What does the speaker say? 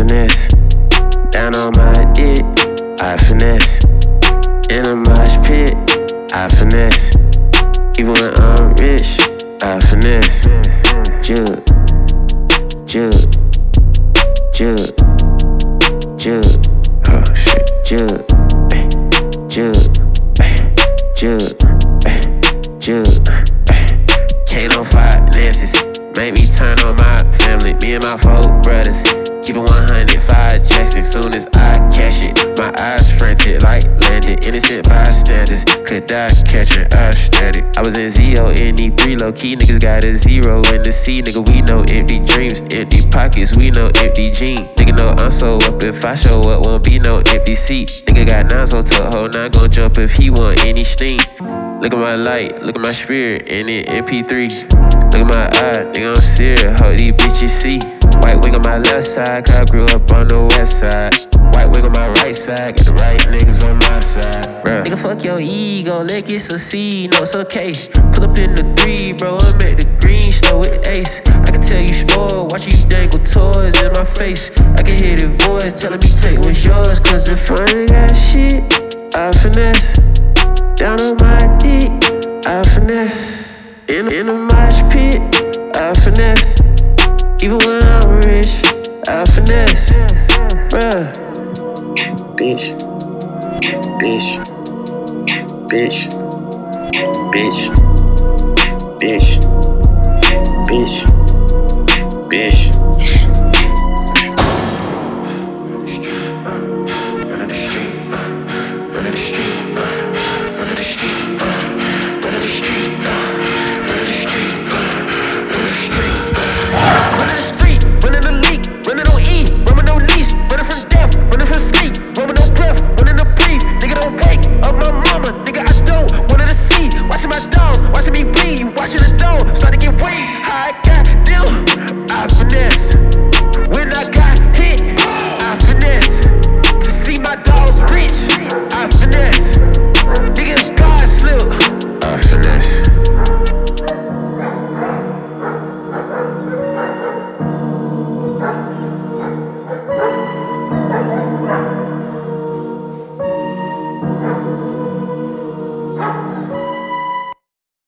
finesse. Down on my dick, I finesse. In a mosh pit, I finesse. Even when I'm rich, I finesse. Jug, jug, jug, jug. Oh shit. Jug, jug, jug, jug. Can't no finances. Make me turn on my family. Me and my 4 brothers. Keep it 105 Jackson. Soon as I cash it, my eyes frantic like landed. Innocent bystanders. Could I catch it? I steady. I was in ZO in E3. Low key niggas got a 0 in the C. Nigga, we know empty dreams, empty pockets. We know empty jeans. Nigga know I'm so up. If I show up, won't be no empty seat. Nigga got 9 so tuck hole. Not gon' jump if he want any steam. Look at my light, look at my spirit in it MP3. Look at my eye, nigga, I'm serious. Hope these bitches see. White wing on my left side, cause I grew up on the west side. White wing on my right side, got the right niggas on my side. Bruh. Nigga, fuck your ego, let it succeed, no, it's okay. Pull up in the 3, bro, and make the green slow with ace. I can tell you spoiled, watch you dangle toys in my face. I can hear the voice telling me take what's yours. Cause if I ain't got shit, I finesse. Down on my dick, I finesse. In a mosh pit, I finesse. Even when I'm rich, I finesse. Bruh. Bitch, bitch, bitch, bitch, bitch, bitch, bitch.